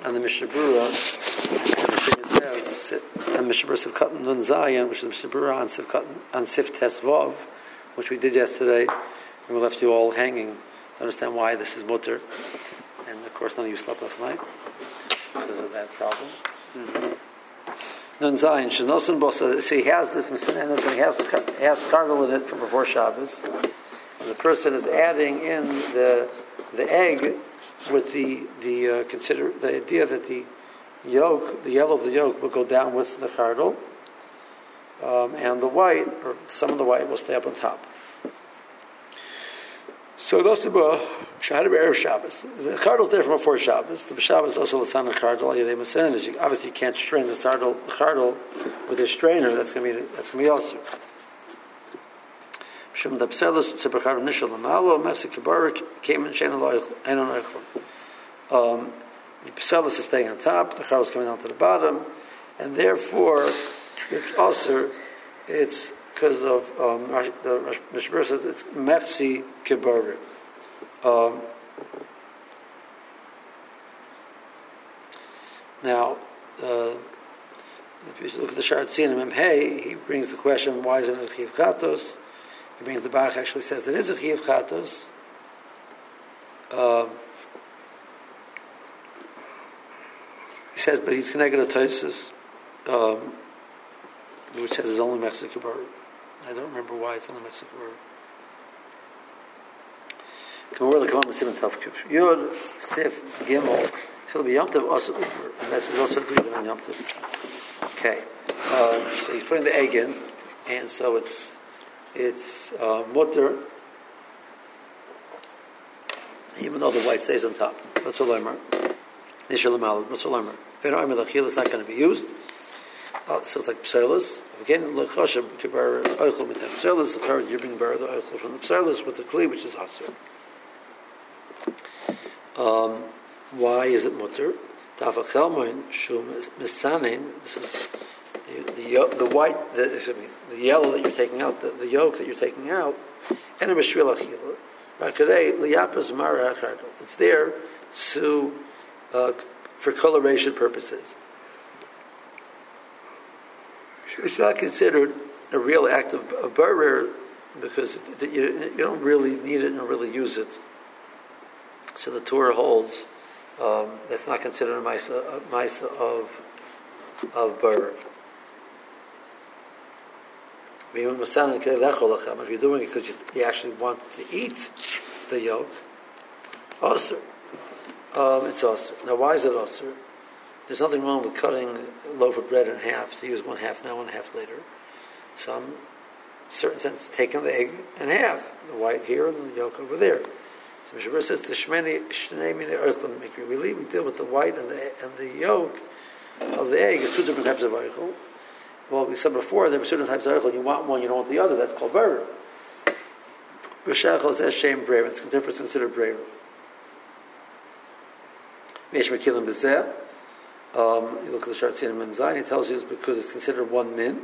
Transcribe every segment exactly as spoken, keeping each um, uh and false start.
and the Mishnah Berurah, and Mishnah Berurah Sivkat Nun Zayin, which is the Mishnah Berurah on Sivkat on Sif Tes Vav, which we did yesterday, and we left you all hanging to understand why this is mutter. And of course, none of you slept last night because of that problem. Nun Zayin, Shenosan Bosa. See, he has this Misanenas, and he has he has cargo in it from before Shabbos. And the person is adding in the the egg with the the uh, consider the idea that the yolk, the yellow of the yolk, will go down with the cardle, um, and the white, or some of the white, will stay up on top. So those are Shahad Erev Shabbos. The cardle's there from before Shabbos. The Shabbos also the son of cardle. Obviously, you can't strain the cardle, the cardle with a strainer. That's going to be that's going to be also. Um, the pselis is staying on top, the cardle is coming down to the bottom, and therefore it's also it's because of um, the Mishnah Berurah says it's mechsi kibarik. Um, now, uh, if you look at the Sha'ar Tziyun Mem Hey, he brings the question: why is it a chiv chatos? He brings the Bach actually says it is a chiv chatos. Um, he says, but he's connected to Tosfos, um, which says it's only Mexican bird. I don't remember why it's only Mexican bird. Come on, come on, Simon Tavkuf. Yod Sif Gimel. He'll be Yom Tov also, and this is also agreed on Yom Tov. Okay, uh, so he's putting the egg in, and so it's it's uh, mutter, even though the white stays on top. What's a lemer? Nishal Malad. What's a lemer? Ve'no Amid Achil is not going to be used. Uh, so it's like pselis. Again, lechoshem kibar oichel mitem pselis. The third you're being buried the oichel from the pselis with the kli, which is asur. Um, why is it mutter? Tafachelmoin shum misanin. This is the, the the white, the, excuse me, the yellow that you're taking out, the, the yolk that you're taking out, and a mishvil achila. Right today, liyapas mara hachardol. It's there to uh, for coloration purposes. It's not considered a real act of, of barer because it, you, you don't really need it and really use it. So the Torah holds um, that's not considered a ma'isa, a ma'isa of of barer. If you're doing it because you, you actually want to eat the yolk, also, um, it's also. Now, why is it also? There's nothing wrong with cutting a loaf of bread in half to use one half now, one half later. Some certain sense, taking the egg in half, the white here and the yolk over there. So Mishnah Berurah says the shmeni shnei mini oichel mikri. We we deal with the white and the and the yolk of the egg. It's two different types of oichel. Well, we said before there were certain types of oichel. You want one, you don't want the other. That's called barer. B'shachol says shem braver. It's different considered braver. Meish mekilim b'zeh. Um, you look at the Sha'ar Tziyun Mem Zayin. He tells you it's because it's considered one min.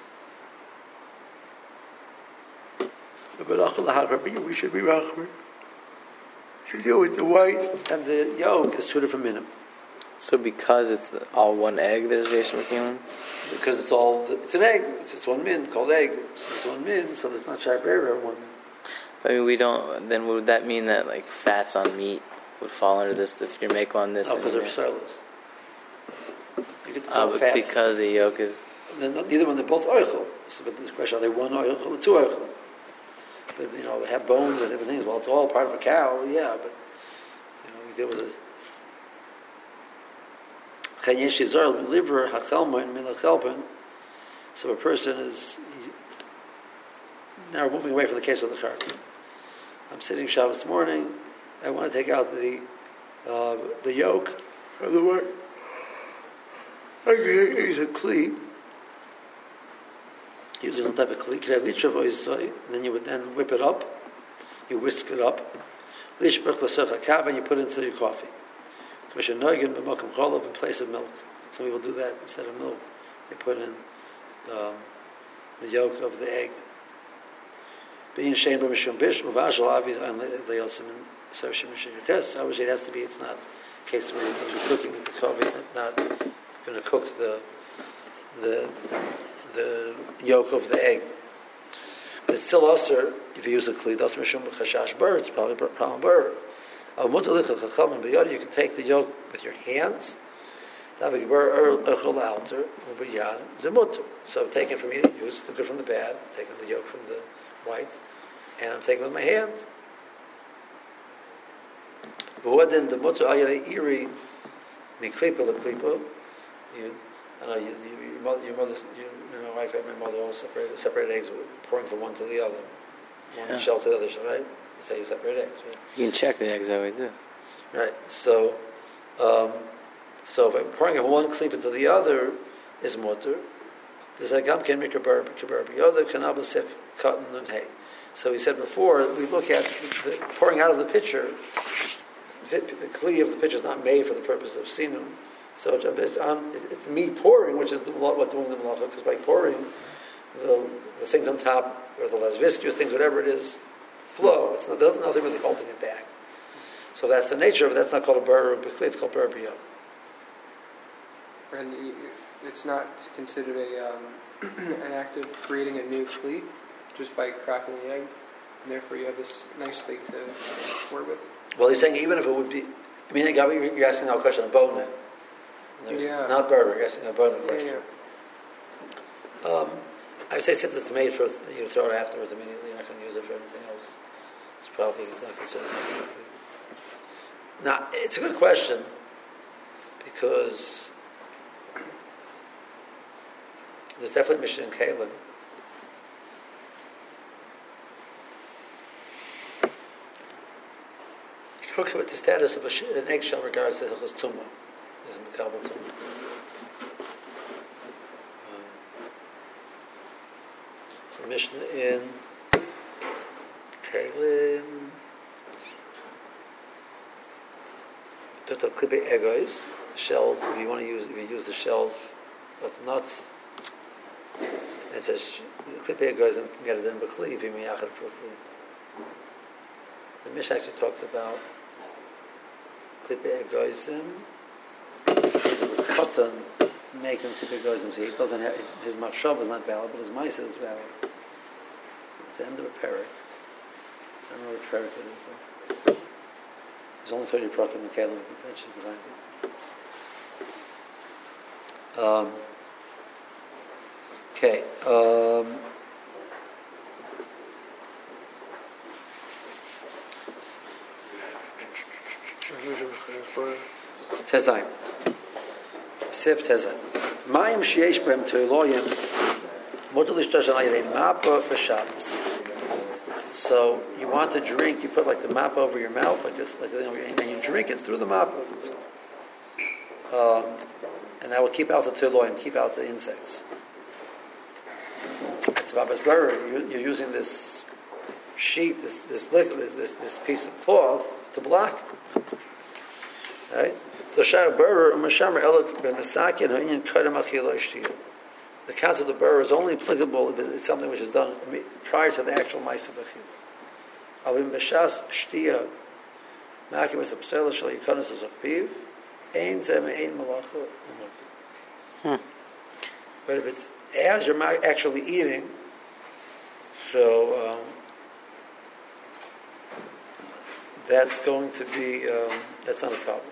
We should be rachmer. You deal with the white and the yolk is two different minim. So because it's the, all one egg, there's Yeshua Mekilim? Because it's all it's an egg. It's, it's one min called egg. So it's one min. So there's not Sha'ar Be'er one min. I mean, we don't. Then would that mean that like fats on meat would fall under this? If you're making on this, no, because they're pselis. Uh, but because the yolk is... Not, neither one, they're both oichel. So, but the question, are they one oichel or two oichel? But, you know, they have bones and different things. Well, it's all part of a cow, yeah, but, you know, we deal with this. So a person is... Now we're moving away from the case of the cart. I'm sitting Shabbos morning. I want to take out the uh, the yolk of the white. I can use a kli. Using a type of kli. And then you would then whip it up. You whisk it up. And you put it into your coffee. In place of milk. Some people do that instead of milk. They put in um, the yolk of the egg. Being shamed by Mishum Bish, Muvashal Avis, and the Yosim and Sarshim Mishim. Yes, obviously it has to be, it's not case where you're going to be cooking the coffee, not going to cook the the the yolk of the egg. But it's still also, if you use a kli, that's mishum chashash bur, it's probably problem bur. You can take the yolk with your hands. So take it from eating, use the good from the bad, taking the yolk from the white, and I'm taking it with my hand. But what then the mutter ayare iri miklipa leklipa? You, I know you, you, your mother, your mother's, you, my wife and my mother all separated, separated eggs, pouring from one to the other, one yeah. shell to the other, right? That's how you separate eggs. Right? You can check the eggs that way too. Right. So, um, so if I'm pouring from one klipa to the other is mutter. There's like gam ken mikaber kaber b'yoda kanabel sif cotton and hay. So we said before we look at the pouring out of the pitcher. The kli of the pitcher is not made for the purpose of sinum. So it's, um, it's me pouring, which is the, what doing the malacha, because by pouring, the, the things on top, or the less viscous things, whatever it is, flow. It's not, there's nothing really holding it back. So that's the nature of it. That's not called a bar b'kli, it's called bar b'yom. And it's not considered a um, an act of creating a new kli, just by cracking the egg, and therefore you have this nice thing to work with. Well, he's saying even if it would be, I mean, you're asking now a question of bone. Yeah. Not burger, you're asking a bone question. Yeah, yeah. Um, I would say since it's made for, you throw it afterwards immediately, you're not going to use it for anything else. It's probably not considered anything. Now, it's a good question, because there's definitely Mishnah in Kalim. Talking about the status of a sh- an eggshell in regards to Hilchos Tumah. There's a Mekabel Tumah. Um, so Mishnah in Kalim. Just a klipe egos, shells. If you want to use, if you use the shells of nuts, it says klipe egos and can get it in b'kli if you miyachad for kli. The Mishnah actually talks about klipe egoisim. Cotton making klipe egoisim, so he doesn't have his machshava is not valid, but his ma'aseh is valid. It's the end of a parak. I don't know which parak it is. Though. There's only thirty prakim in the Kalim convention behind it. Um, okay. Um, Tezayim. Sif Tezayim. Mayim sheyesh b'hem te'loyim mutar lishtosh al yedei mapa b'Shabbos. So you want to drink, you put like the map over your mouth, like this, like, you know, and you drink it through the map, um, and that will keep out the te'loyim, keep out the insects. It's about you're using this sheet, this this liquid, this, this this piece of cloth to block it. Right? So shar burr u'mashamar elok b'masakin ha'inyan kadam achila ishtiyah. The concept of burr is only applicable if it's something which is done prior to the actual ma'aseh b'chila. Avim b'shas shtiyah ma'akim es ha'psela shal yikonos es piv ein zeh me'ein malacha u'mokim. But if it's as you're actually eating, so um, that's going to be um, that's not a problem.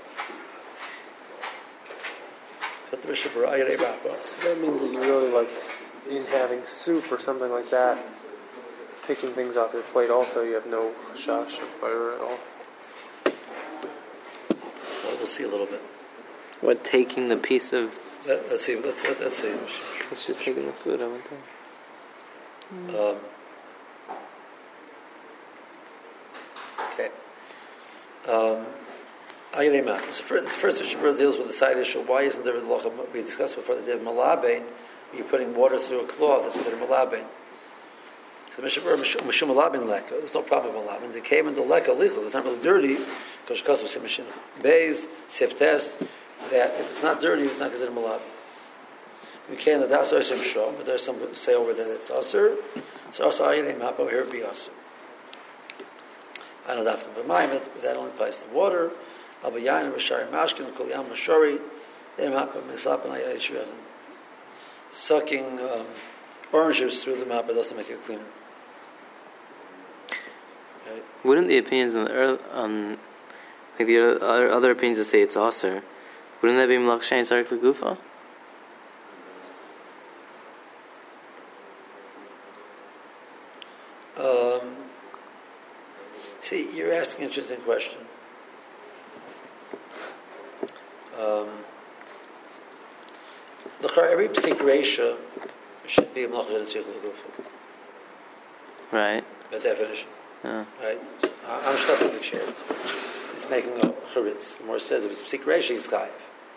So that means that you really like in having soup or something like that, picking things off your plate. Also, you have no chashash of butter at all. Well, we'll see a little bit. What, taking the piece of? Let, let's see. Let's let, let's see. It's just taking the food. I would think. Um, okay. Um, So first, the first issue deals with the side issue. Why isn't there a halacha we discussed before the day of malabein? You're putting water through a cloth. That's considered malabein. So mishum malabein leka. There's no problem with malabein. They came in the leka lichel. It's not really dirty because because of mishum beis siftes that if it's not dirty, it's not considered malabein. We can that that's osim shom, but there's some say over there that it's aser. So also ayin mapo here be aser. I know that, but mine that only applies to water. Abayayin Bashari Mashkin Kol Yam Mashori Mappa Mislap and Ayashir sucking um, orange juice through the mappa doesn't make it cleaner. Right? Wouldn't the opinions on the earth, on like the other, other opinions that say it's aser, wouldn't that be Malach Shein Tzarich L'Gufa? Um, see, you're asking an interesting question. Um, every psik reisha should be a malach shein tzarich l'gufa. Right. By definition. Yeah. Right? I'm stuck the chair. It's making a charitz. The more says if it's psik reisha, it's chayiv.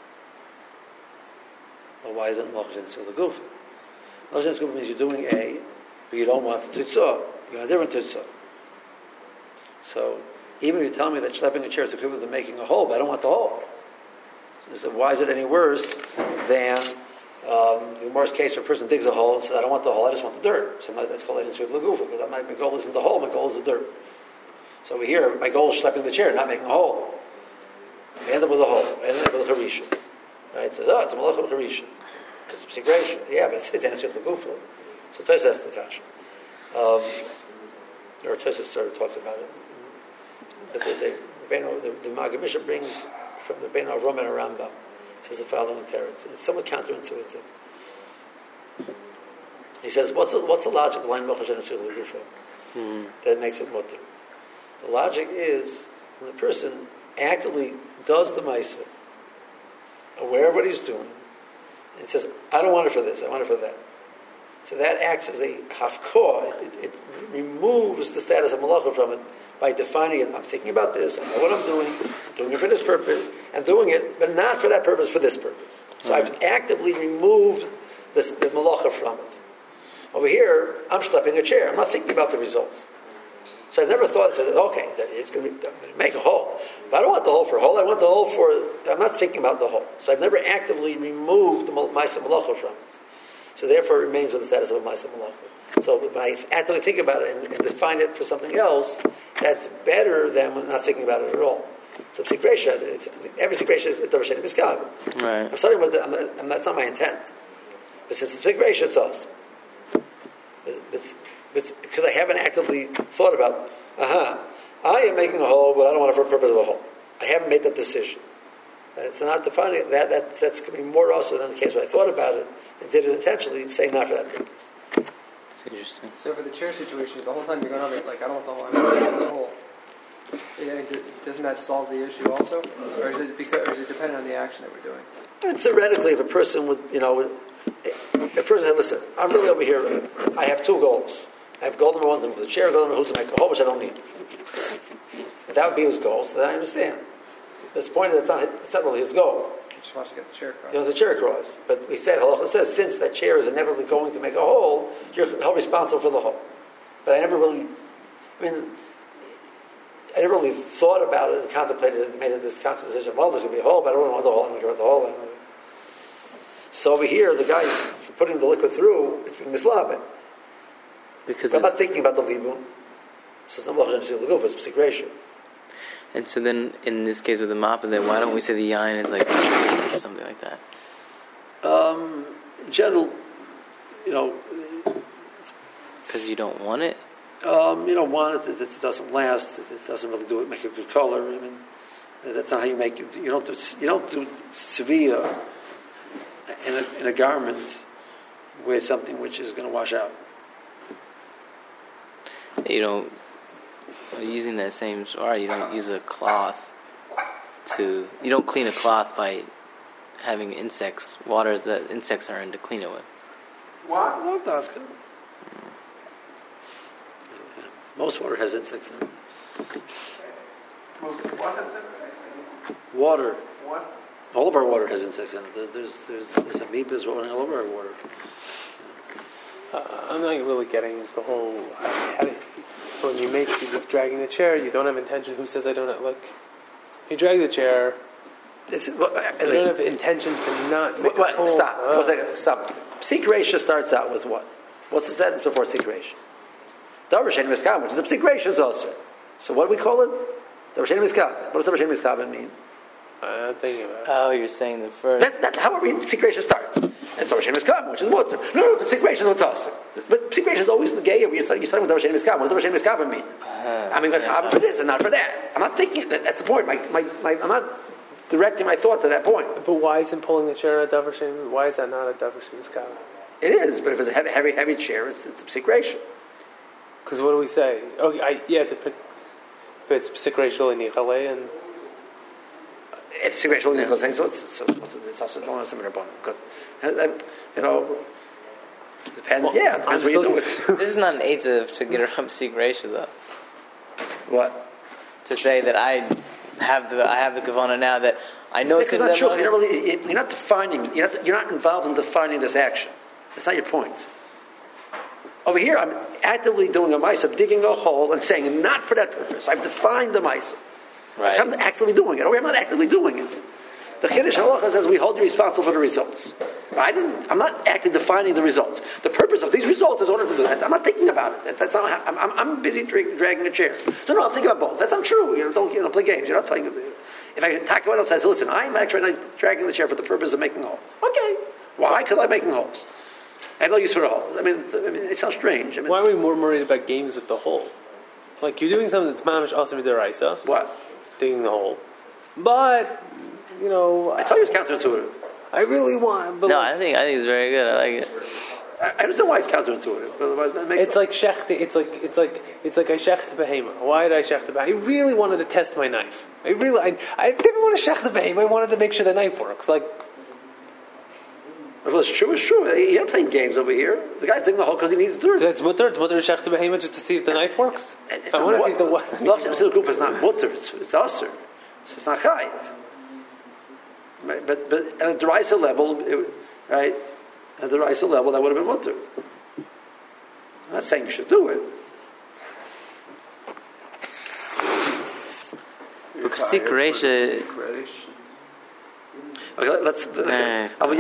Well, why isn't malach shein tzarich l'gufa? Malach shein tzarich l'gufa means you're doing A, but you don't want the tutzah. You want a different tutzah. So, even if you tell me that schlepping a chair is equivalent to making a hole, but I don't want the hole. So why is it any worse than um, the worst case where a person digs a hole and says, I don't want the hole, I just want the dirt. So that's called Eidim Tzarich L'Gufa, because my, my goal isn't the hole, my goal is the dirt. So over here, my goal is schlepping the chair, not making a hole. I end up with a hole. I end up with a charisha. Right? So, oh, it's a malach of charisha. It's a psik. Yeah, but it's Eidim Tzarich L'Gufa. So Tosfos has the kasha. Um, or Tosfos sort of talks about it. But there's a, the, the Maggid Mishnah brings from the Bein Avram and Rambam, says the following teretz. It's somewhat counterintuitive. He says, "What's the, what's the logic behind Malach Shein Tzarich L'Gufa Mm-hmm. that makes it mutter?" The logic is when the person actively does the ma'aseh, aware of what he's doing, and says, "I don't want it for this. I want it for that." So that acts as a hafkor. It, it, it removes the status of malacha from it by defining it. I'm thinking about this. I know what I'm doing. I'm doing it for this purpose. I'm doing it, but not for that purpose. For this purpose. So mm-hmm. I've actively removed the, the malacha from it. Over here, I'm schlepping a chair. I'm not thinking about the results. So I've never thought, said, okay, it's going to make a hole. But I don't want the hole for a hole. I want the hole for. I'm not thinking about the hole. So I've never actively removed the ma'aseh malacha from it. So therefore, it remains with the status of a ma'aseh malacha. So when I actively think about it and, and define it for something else, that's better than when not thinking about it at all. So psik reisha, it's every psik reisha is a davar she'ein miskaven. Right. I'm starting with the, I'm not, I'm, that's not my intent. But since it's psik reisha, it's us. But because I haven't actively thought about, aha, uh-huh, I am making a hole, but I don't want it for a purpose of a hole. I haven't made that decision. And it's not defining that. that that's going to be more also than the case where I thought about it and did it intentionally, say not for that purpose. That's interesting. So for the chair situation, the whole time you're going on it, like, I don't want the hole, I don't want the hole. Yeah, I mean, doesn't that solve the issue also? Or is it because, or is it dependent on the action that we're doing? And theoretically, if a person would, you know, if a person said, listen, I'm really over here, I have two goals. I have goal number one to move the chair, goal number two to make a hole, which I don't need. If that would be his goal, so then I understand. This point is it's not, it's not really his goal. He just wants to get the chair across. He wants the chair across. But we said, Halacha says, since that chair is inevitably going to make a hole, you're held responsible for the hole. But I never really, I mean, I never really thought about it and contemplated it and made this conscious decision, well, there's going to be a hole, but I don't want the hole, I don't care about the hole. So over here, the guy's putting the liquid through, it's being mislabed. Because I'm not thinking about the libun. So it's not malach shein tzarich l'gufa, it's psik reisha. And so then, in this case with the mappa, then why don't we say the yain is like or something like that? Um, in general, you know, because you don't want it. Um, you don't want it. It, it doesn't last. It, it doesn't really do it. Make a good color. I mean, that's not how you make it. You don't do. You don't do sevilla in a, in a garment with something which is going to wash out. You don't. Using that same swara, you don't use a cloth to. You don't clean a cloth by having insects, waters that insects are in to clean it with. What? No, dafka. Most water has insects in it. Most what has insects in it? Water. What? All of our water has insects in it. There's there's there's, there's amoebas running all over our water. Uh, I'm not really getting the whole. How do you, when you make you're dragging the chair, you don't have intention. Who says I don't have, like? You drag the chair. This is, what, you don't have intention to not. Make what, a hole. Stop. Uh, One second, stop. Psik reisha starts out with what? What's the sentence before psik reisha? Davar she'ein miskaven, which is a psik reisha also. So what do we call it? Davar she'ein miskaven. What does davar she'ein miskaven mean? I'm not thinking about it. Oh, you're saying the first. That, that's how our secretion starts. That's Davar Shein Miskabel, which is mutter. No, no, the secretion is what's us. But secretion is always the gay. You're starting, you're starting with Davar Shein Miskabel. What does Davar Shein Miskabel mean? Uh, I mean, but yeah, for this and not for that. I'm not thinking that. That's the point. My, my, my, I'm not directing my thought to that point. But why isn't pulling the chair a Davar Shein? Why is that not a Davar Shein Miskabel? It is, but if it's a heavy, heavy, heavy chair, it's, it's a secretion. Because what do we say? Okay, I, yeah, it's a but it's secretional nichale and. It's secretional nichale, so it's so it's also don't have some good. You know, depends. Well, yeah, depends what you do with. This is not an eitzah to get around secretion, though. What? To say that I have the I have the kavana now that I know it's going to not true. You're not, really, you're not defining. You're not, you're not involved in defining this action. That's not your point. Over here, I'm actively doing a ma'isa, digging a hole and saying, not for that purpose. I've defined the ma'isa. Right. I'm actively doing it. Over here, I'm not actively doing it. The Chiddush Halacha says we hold you responsible for the results. I didn't. I'm not actually defining the results. The purpose of these results is in order to do that. I'm not thinking about it. That's not. I'm, I'm, I'm busy dra- dragging a chair. So no, I'm thinking about both. That's not true. You know, don't you know, play games. You're not playing. If I talk about it, says, listen, I'm actually dragging the chair for the purpose of making a hole. Okay. Why? Because I'm making holes. I have no use for the hole. I mean, I mean, it sounds strange. I mean, why are we more worried about games with the hole? Like you're doing something that's mamish also midaraisa. What? Digging the hole, but you know. I told you it's counterintuitive. I really want. But no, I think I think it's very good. I like it. I understand why it's counterintuitive. But it makes it's like shecht. It's like it's like it's like I shecht behema. Why did I shecht behema? I really wanted to test my knife. I really I, I didn't want to shecht the behema. I wanted to make sure the knife works. Like. Well, it's true. It's true. You're not playing games over here. The guy's digging the hole because he needs dirt. So it's mutter. It's mutter to shecht the behema just to see if the knife works. It's I want to see if the what. No, it's not mutter. It's it's aser. So it's not chayiv. Right? But but at a derisa level, it, right? At the derisa level, that would have been mutter. I'm not saying you should do it. Because secretion. Okay, let's. Okay. But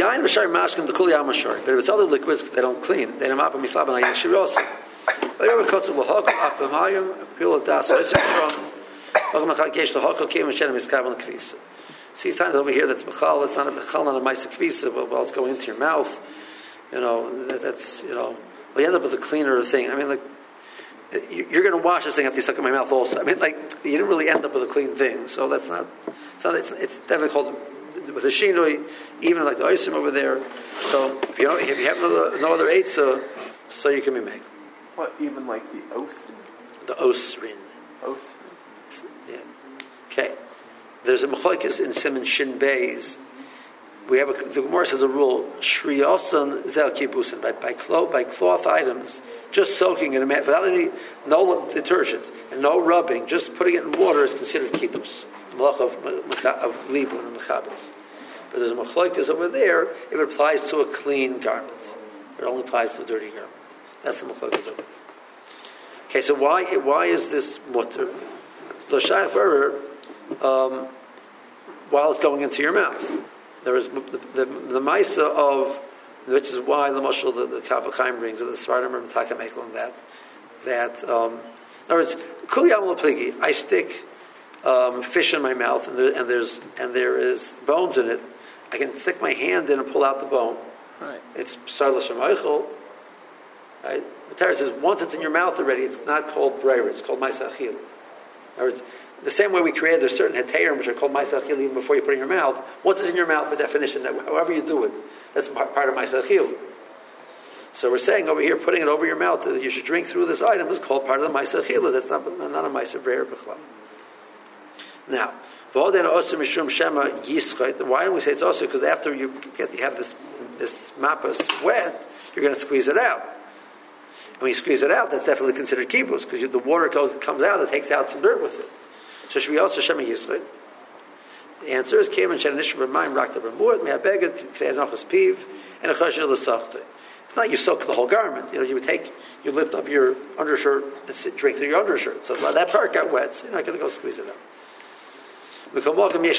if it's other liquids, they don't clean. They don't map them. Mislab and ayishirose. But ever cuts the lahok up the mayim, peel it down. So it's from. Welcome to Chagesh the hokal came and shed him his kavan kvisa. See, it's time over here that's mechal. It's not a mechal, not a ma'isa kvisa. But well, it's going into your mouth. You know, that, that's you know. Well, you end up with a cleaner thing. I mean, like you're going to wash this thing after you suck in my mouth. Also, I mean, like you didn't really end up with a clean thing. So that's not. It's not. It's, it's definitely called. With a shinoi, even like the oisim over there. So if you don't, if you have no, no other eitzah, so you can be made. What, even like the osin? The osrin. Osin. Yeah. Okay. There's a machlokes in Siman Shin Beis. We have a, the Gemara says a rule: shriosan zel kibusin by by cloth by cloth items, just soaking in a mat without any no detergent and no rubbing, just putting it in water is considered kibus. Malach of of libun and mechabes. But there's a machlokes over there. If it applies to a clean garment, it only applies to a dirty garment. That's the machlokes over there. Okay, so why why is this mutter? The shayach berer, um while it's going into your mouth, there is the the, the ma'isa of, which is why the mashal the, the Kaf HaChaim brings, or the Svardim or Mitaka Mekel on that. That um, in other words, kuli amal pligi. I stick. Um, fish in my mouth, and, there, and there's and there is bones in it. I can stick my hand in and pull out the bone. Right. It's sarlas from eichel. Right. The Torah says once it's in your mouth already, it's not called breira. It's called ma'aseh achila. In other words, the same way we created, there's certain heterim which are called ma'aseh achila even before you put it in your mouth. Once it's in your mouth, by definition, that however you do it, that's part of ma'aseh achila. So we're saying over here, putting it over your mouth, that you should drink through this item is called part of the ma'aseh achila. That's not not a ma'aseh breira b'chlam. Now, why do we say it's also? Because after you get you have this this mapas wet, you're going to squeeze it out. And when you squeeze it out, that's definitely considered kibbutz because the water goes comes out, it takes out some dirt with it. So should we also shema yischot? The answer is came and shed initial b'mayim rakta b'muad me'abeget k'nei nochas piv and a chashil l'sachta. It's not you soak the whole garment. You know, you would take, you lift up your undershirt and sit, drink through your undershirt. So that part got wet. So you're not going to go squeeze it out. Don't use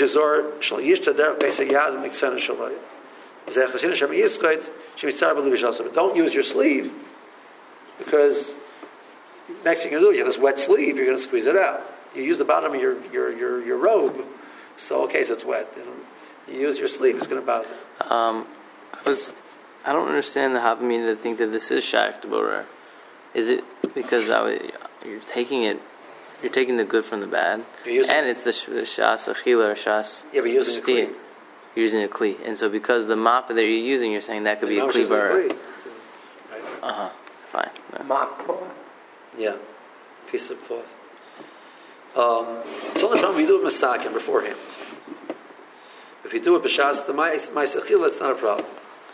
your sleeve because next thing you do, you have this wet sleeve. You're going to squeeze it out. You use the bottom of your your your, your robe So okay, so it's wet. You know, you use your sleeve, it's going to bother. Um, I was, I don't understand the Havamina to think that this is Shak Borer. Is it because I would, you're taking it, you're taking the good from the bad, and it's the, the Shas Achila or Shas. Yeah, but you're using a Kli. You're using a Kli, and so because the mop that you're using, you're saying that could be a Kli Borer. Uh huh. Fine. No. Mop. Yeah, piece of cloth. Um, it's only problem we do it masakin beforehand. If you do it b'shas the ma'asechila, it's not a problem.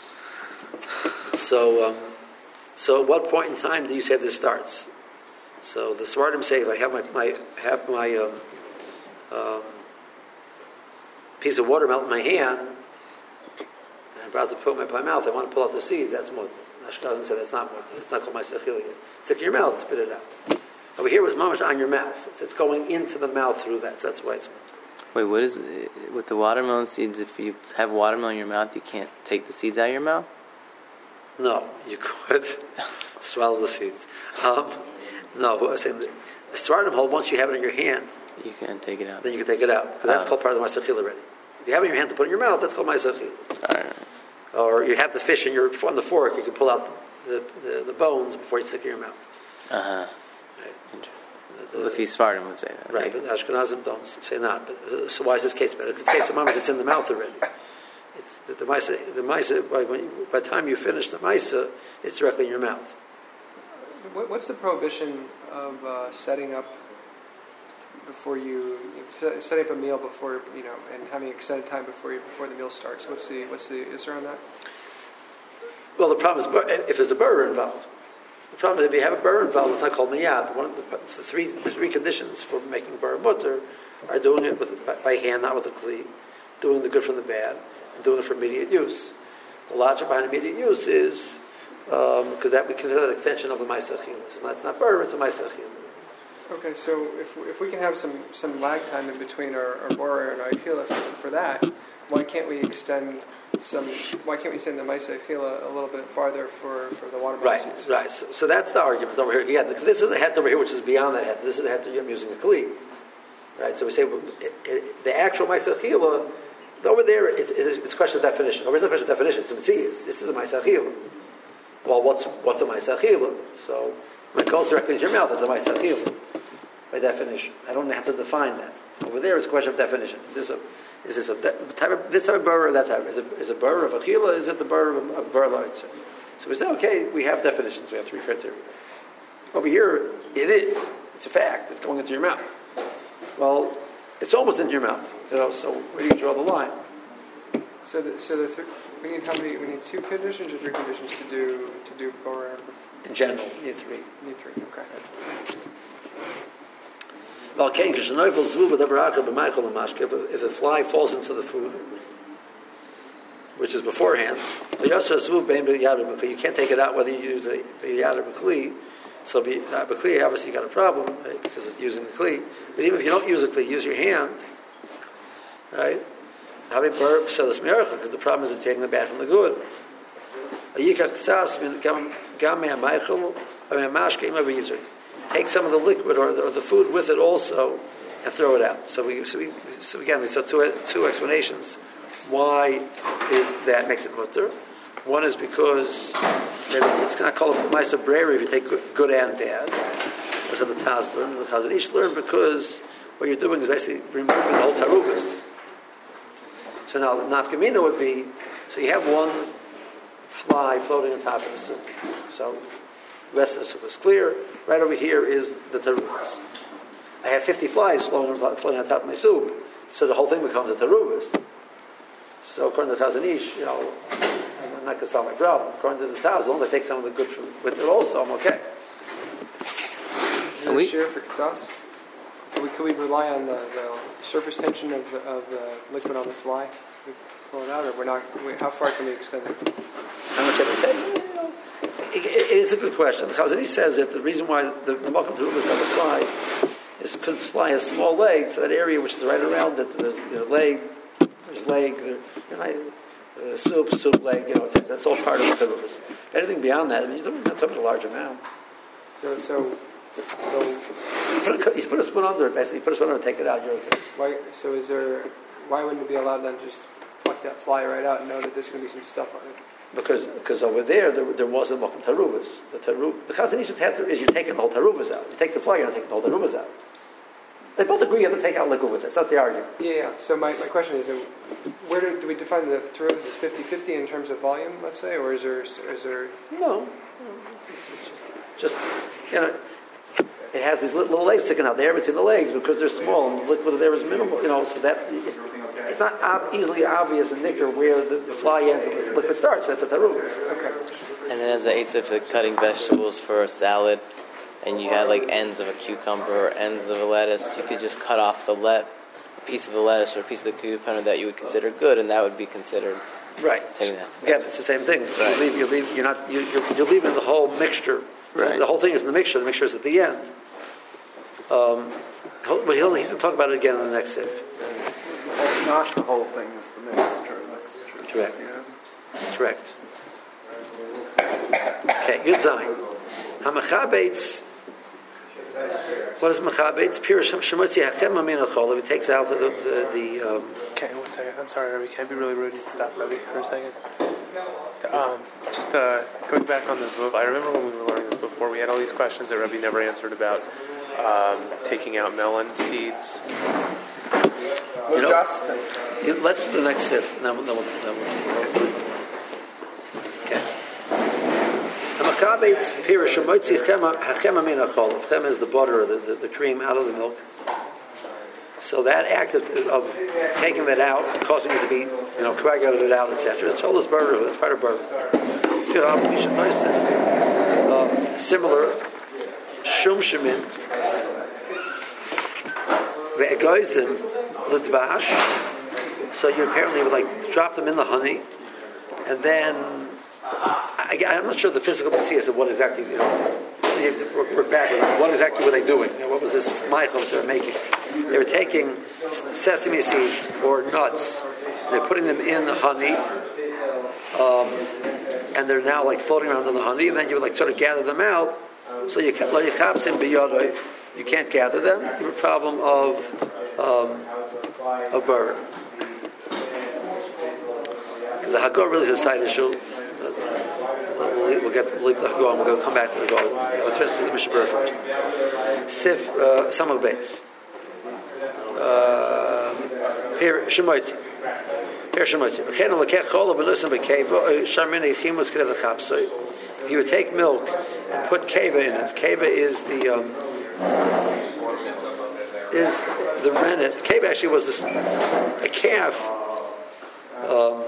So, um, so at what point in time do you say this starts? So the Svardim say if I have my, my have my um, um, piece of water melt in my hand and I'm about to put it in my mouth, I want to pull out the seeds. That's mutter. Ashkenazim say that's not mutter. It's not called ma'asechila yet. Stick it in your mouth, spit it out. Over here was mamash on your mouth. It's, it's going into the mouth through that. So that's why it's mutter. Wait, what is it? With the watermelon seeds? If you have watermelon in your mouth, you can't take the seeds out of your mouth? No, you could swallow the seeds. Um, no, but I was saying the, the Svardim hold once you have it in your hand, you can't take it out. Then you can take it out. Because that's Oh. called part of the ma'asechila already. If you have it in your hand to put in your mouth, that's called ma'asechila. Alright. Or you have the fish in your on the fork, you can pull out the, the, the bones before you stick it in your mouth. Uh huh. Right. Well, if he's Svardim would say that. Right, but the Ashkenazim don't say not. But uh, so why is this case better? Because the case of mamash, it's in the mouth already. It's, the, the maisa, the maisa, by, when you, by the time you finish the maisa, it's directly in your mouth. What, what's the prohibition of uh, setting up before you setting up a meal before you know and having extended time before you, before the meal starts? What's the what's the answer on that? Well, the problem is if there's a burr involved. The problem is if you have a burr involved, it's not called miyad. One of the, the three the three conditions for making burr mutter are doing it with by, by hand, not with a kli, doing the good from the bad, and doing it for immediate use. The logic behind immediate use is because um, that we consider that an extension of the ma'asechila. It's not, it's not burr, it's a ma'asechila. Okay, so if if we can have some, some lag time in between our, our borer and our akila for, for that, why can't we extend some? Why can't we extend the ma'aseh akila a little bit farther for, for the watermelon Right, seeds? right. So, so that's the argument over here. Again, because this is a het over here, which is beyond that het. This is a het I'm using a kli. Right. So we say well, it, it, the actual ma'asechila over there. It's, it's, it's a question of definition. Over here, it's a question of definition. It's mitzias. This is a ma'asechila. Well, what's what's a ma'asechila? So when it goes directly into your mouth, it's a ma'asechila. By definition, I don't have to define that. Over there, it's a question of definition. Is this a, is this a type of this type of burr or that type? Is it is a burr of achila? Is it the burr of, of burr lights? So we say, okay, we have definitions. We have three criteria. Over here, it is. It's a fact. It's going into your mouth. Well, it's almost into your mouth. You know. So where do you draw the line? So the, so the th- we need how many? We need two conditions or three conditions to do to do borer. In general, you need three. We need three. Okay. Well, if if a fly falls into the food, which is beforehand, you can't take it out whether you use a yad or b'kli. So b'kli, obviously you got a problem, right, because it's using a kli. But even if you don't use a kli, use your hand, right? Because the problem is it's taking the bad from the good. Take some of the liquid or the, or the food with it also, and throw it out. So we, so, we, so again, we saw two two explanations why it, that makes it mutter. One is because it's not called a ma'aseh brera if you take good, good and bad. As the Taz learned, and the Chazon Ish learned, because what you're doing is basically removing the whole tarubas. So now the nafkamina would be, so you have one fly floating on top of the soup. So the rest of the soup is clear. Right over here is the tarubas. I have fifty flies floating, floating on top of my soup, so the whole thing becomes a tarubas. So according to the Chazon Ish, you know, I'm not going to solve my problem. According to the Taz, as long as I take some of the good from with it also, I'm okay. Is there a share for kitzas? Could we, could we rely on the, the surface tension of the, of the liquid on the fly to pull it out, or we're not? We, how far can we extend it? How much I can take? It, it, it is a good question. The Chazon Ish says that the reason why the, the Malkum Tarubas on the fly is because the fly has small legs, so that area which is right around it, there's you know, leg, there's leg, there, you know, uh, soup, soup, leg, you know, that's all part of the Tarubas. Anything beyond that, I mean, you're not talking about a large amount. So, so, so you put, a, you put a spoon under it, basically. You put a spoon under it, take it out, you're okay. why? So, is there? why wouldn't it be allowed then to just pluck that fly right out and know that there's going to be some stuff on it? Because because over there, there, there wasn't Mokum Tarubas. The tarub, the Chazon Ish had to, is you're taking the whole Tarubas out. You take the fly, you're not taking the whole Tarubas out. They both agree you have to take out liquid with it. It's not the argument. Yeah, yeah. So my, my question is, uh, where do, do we define the Tarubas as fifty-fifty in terms of volume, let's say, or is there is there? No, just you know, it has these little legs sticking out there between the legs because they're small and the liquid there is minimal. You know, so that. It, It's not ob- easily obvious in Nikkur where the, the fly ends and the liquid starts. That's a tarubas. Okay. And then as an eitzah for cutting vegetables for a salad, and you had like ends of a cucumber or ends of a lettuce, you could just cut off the let a piece of the lettuce or a piece of the cucumber that you would consider good, and that would be considered right. Taking that. Again, it's the same thing. So right. you leave, you leave, you're not, you, you're, you're leaving the whole mixture. Right. The whole thing is in the mixture. The mixture is at the end. Um, but he'll, he's going to talk about it again in the next sif. Not the whole thing is the mixture. That's Correct. Yeah. Correct. Okay, Yud Zayin. HaMechabeitz. What is Mechabeitz? Pirish Shemotzi Hachem Amin Achol. He takes out the the, the um, Okay, one second. I'm sorry, Rebbe. Can I be really rude and stop, Rebbe, for a second? Um, just uh, going back on this move, I remember when we were learning this before, we had all these questions that Rebbe never answered about um, taking out melon seeds. You know, let's do the next sif. Then we'll, then we'll, then we'll, okay. Hamakabeitz pirish shemotzi hachema min hachol. Chema is the butter, the, the, the cream out of the milk. So that act of, of taking that out, causing it to be, you know, coagulated it out, et cetera. It's told as butter. It's part of butter. Uh, similar, shum shemin ve'egoizim. So you apparently would like drop them in the honey, and then I, I'm not sure the physical basis of what exactly, you know, you have to work, work backwards. What exactly were they doing? You know, what was this Michael that they were making? They were taking sesame seeds or nuts, and they're putting them in the honey, um, and they're now like floating around in the honey, and then you would like sort of gather them out. So you can't, you can't gather them. You have a problem of um, of burr. Because the Hagor really is a side issue. We'll, we'll, get, we'll leave the Hagor and we'll come back to the Hagor. Let's finish the Mishnah Berurah first. Sif Samach Beis. Here Shemotzi. Here Shemotzi. V'chein lekech chol v'nusim b'keva sharminei chimus k'nei l'chapsoi. If you would take milk and put keva in it, keva is the um, is the rennet. Keva actually was this, a calf. Um,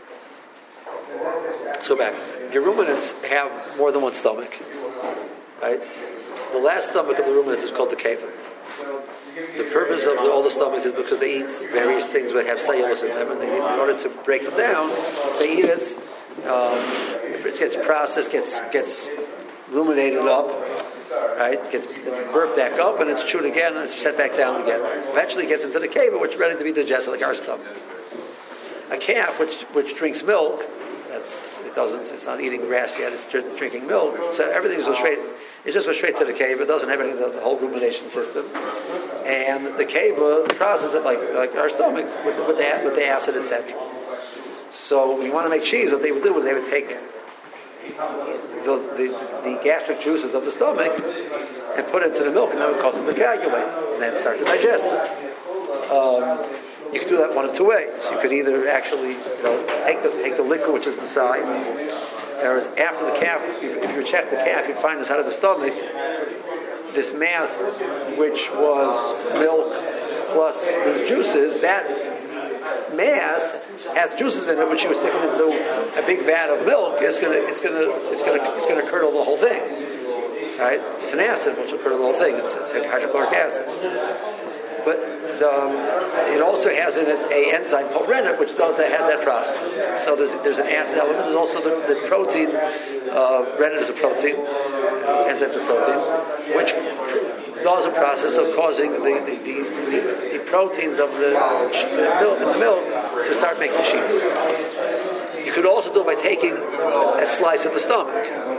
let's go back. Your ruminants have more than one stomach, right? The last stomach of the ruminants is called the keva. The purpose of the, all the stomachs is because they eat various things that have cellulose in them, and they need, in order to break it down, they eat it. Um, it gets processed, gets gets ruminated up, right? Gets, gets burped back up, and it's chewed again, and it's set back down again. Eventually, it gets into the keva, which is ready to be digested, like our stomachs. A calf, which which drinks milk, that's it doesn't. It's not eating grass yet. It's drinking milk. So everything goes straight. It just goes straight to the keva. It doesn't have any of the, the whole rumination system. And the keva processes it like like our stomachs with, with the with the acid, et cetera. So when you want to make cheese, what they would do is they would take the, the, the gastric juices of the stomach and put it into the milk, and that would cause it to coagulate, and then start to digest it. Um, you could do that one of two ways. You could either actually, you know, take the take the liquid which is inside, whereas after the calf, if, if you check the calf, you'd find inside of the stomach this mass which was milk plus these juices. That mass has juices in it, which you were sticking into a big vat of milk. It's gonna, it's gonna, it's gonna, it's gonna curdle the whole thing. Right? It's an acid which will curdle the whole thing. It's, it's hydrochloric acid. But um, it also has in it a enzyme called rennet, which does that, has that process. So there's, there's an acid element. There's also the, the protein. Uh, rennet is a protein. Enzymes are proteins, which does a process of causing the the, the, the, the proteins of the, the milk, the milk to start making cheese. You could also do it by taking a slice of the stomach.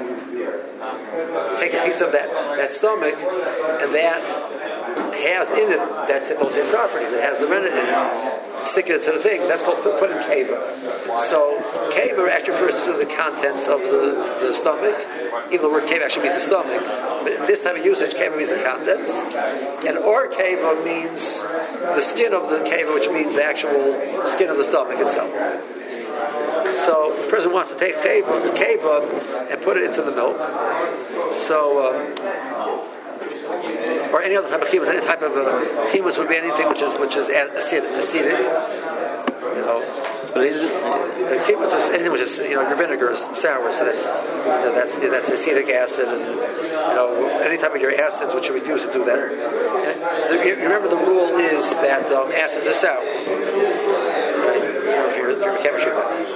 Take a piece of that, that stomach, and that has in it that's those same properties. It has the rennet in it. stick it into the thing. That's called put in keva. So keva actually refers to the contents of the, the stomach, even though the word keva actually means the stomach. But in this type of usage, keva means the contents. And or keva means the skin of the keva, which means the actual skin of the stomach itself. So the person wants to take keva, the keva and put it into the milk. So, um, or any other type of chimus, any type of uh, chimus would be anything which is which is acidic, acidic you know. But is it, the chimus is anything which is, you know, your vinegar is sour, so that's you know, that's that's acetic acid, and you know any type of your acids which you would use to do that. And the, remember, the rule is that um, acids are sour. Right? If you're, if you're a chemistry.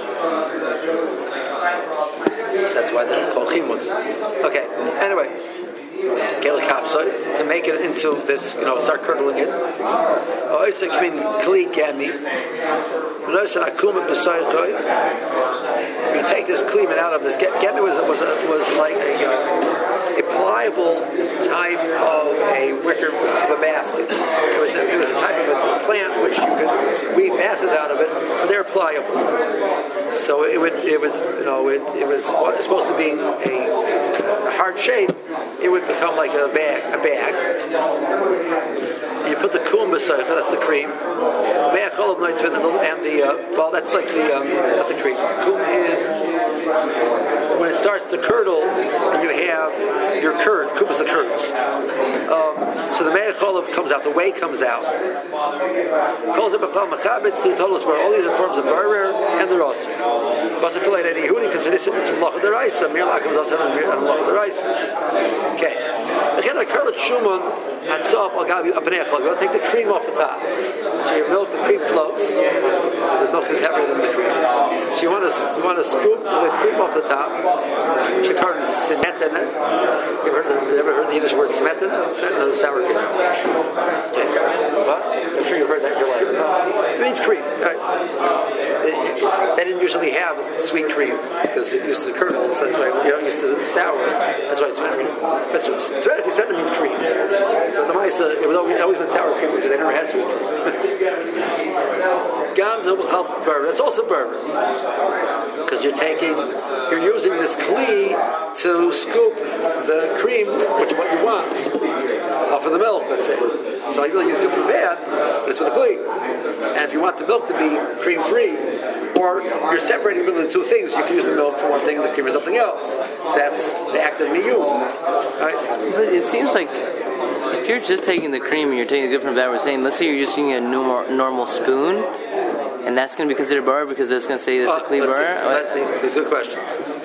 That's why they're called chimus. Okay. Anyway. To make it into this, you know, start curdling it. Also, I mean, kli gami. You take this kli out of this. Gami was was was like a, uh, a pliable type of a wicker of a basket. It was a, it was a type of a plant which you could weave masses out of it, but they're pliable. So it would it would you know it, it was supposed to be a hard shape. It would become like a bag, a bag. You put the kum beside, that's the cream. And the, uh, well, that's like the, um, not the cream. Kum is, when it starts to curdle, and you have your curd. Kum is the curds. Um, so the me'acholav comes out, the whey comes out. Calls it b'chal machabit, so he told us where all these forms of barer and the rosh. Basa filet any Yehudi considers it to malach deraisa. Mir lakim is also malach deraisa. Okay. Again, I curl it shuman at sof. I'll give you a penechol. You want to take the cream off the top. So your milk, the cream floats. Because the milk is heavier than the cream. So you want to you want to scoop the cream off the top. You call it smetana. You ever heard the, you ever heard the Yiddish word smetana? Smetana is sour cream. Okay. What? I'm sure you've heard that in your life. It means cream. Right. It, it, they didn't usually have sweet cream because it used to curdle. So that's why you know, it used to sour. That's why it's smetana. But theoretically, smetana means cream. But the Maisa, it was always, always been sour cream because they never had sweet cream. Gamza will help burn. That's also burn because you're taking, you're using this kli to scoop the cream, which is what you want, off of the milk. Let's say. So I really use good for bad, but it's with the kli. And if you want the milk to be cream free, or you're separating between the two things, you can use the milk for one thing and the cream for something else. So that's the act of miyum. Right? But it seems like if you're just taking the cream and you're taking the good from bad, we're saying, let's say you're just using a normal, normal spoon, and that's going to be considered bar because that's going to say it's uh, a kli bar? Let's see. That's a good question.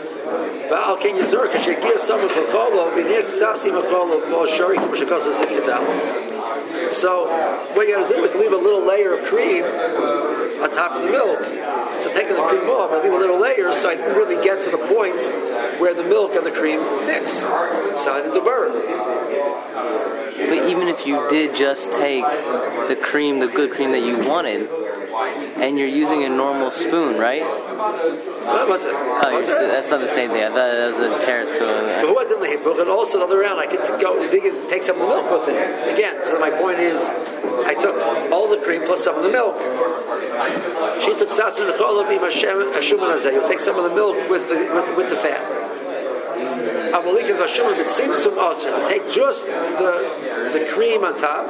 So what you got to do is leave a little layer of cream on top of the milk. So taking the cream off, I leave a little layer so I didn't really get to the point where the milk and the cream mix. So I did the burn. But even if you did just take the cream, the good cream that you wanted, and you're using a normal spoon, right? What, what's it? Oh, you're still, that's not the same thing. I thought that was a terrace to it. But what didn't they book? And also the other round, I could go dig it, take some of the milk with it. Again, so my point is, I took all the cream plus some of the milk. She took sasmin and cholav im hashuman hazeh. You take some of the milk with the with, with the fat. Amalika hashuman b'tzimtzum osher. Take just the the cream on top.